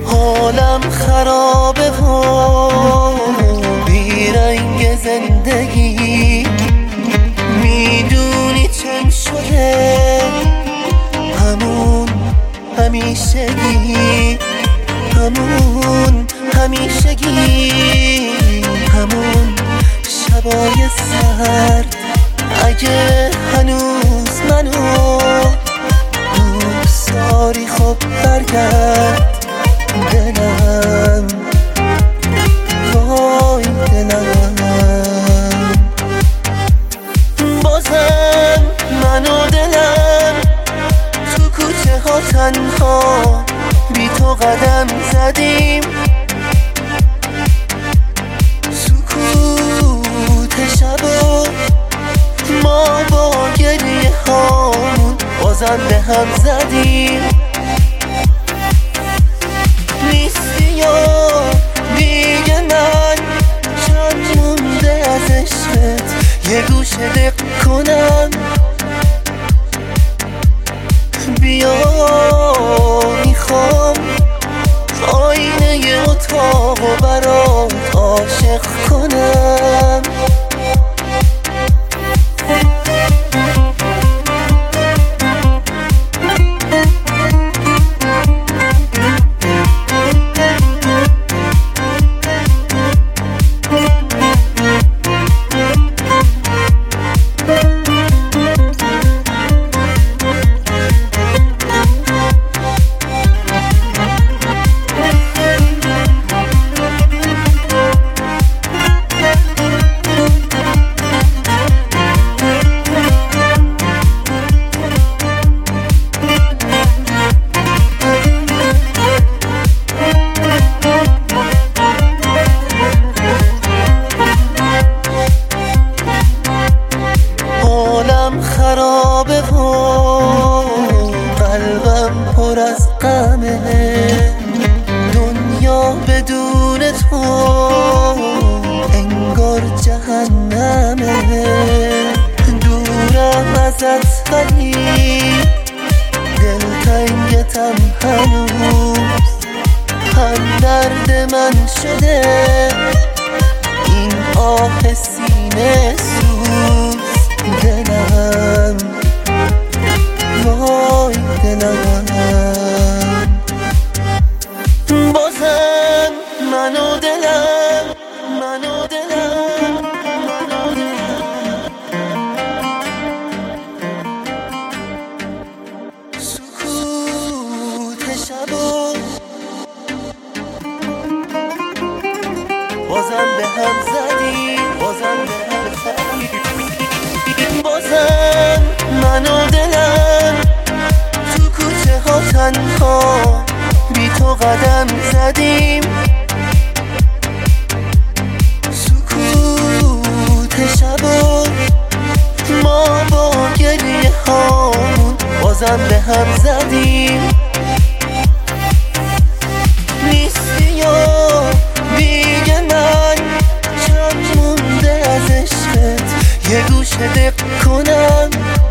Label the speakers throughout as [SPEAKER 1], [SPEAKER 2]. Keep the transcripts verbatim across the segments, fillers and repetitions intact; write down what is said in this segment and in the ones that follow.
[SPEAKER 1] حالم خرابه و بیرنگ زندگی، میدونی چند شده همون همیشگی، همون همیشگی، همون شبای سرد. اگه هنوز منو دوست داری خب برگرد دلم، وای دلم. بازم من و دلم تو کوچه ها تنها بی تو قدم زدیم، سکوت شبا ما با گریه هامون بازم به هم زدیم. نیستی یا دیگه من چند مونده از عشقت، یه گوشه دق کنم بیا میخوام آینه اتاق و برات عاشق کنم. خرابه و قلبم پر از غمه، دنیا بدون تو انگار جهنمه. دورم ازت ولی دلتنگتم هنوز، هم درد من شده این آه سینه سوز. دلم وای دلم، بازم من و دلم، من و دلم، من و دلم. سکوت شبا بازم به هم زدیم، بازم به هم زدیم. بازم من و دلم تو کوچه ها تنها بی تو قدم زدیم، سکوت شبا ما با گریه هامون بازم به هم زدیم. نیستی یا دیگه من چند مونده از عشقت، یه گوشه دق کنم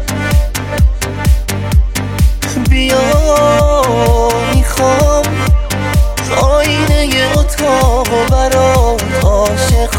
[SPEAKER 1] بیا میخوام آینه اتاق و برات عاشق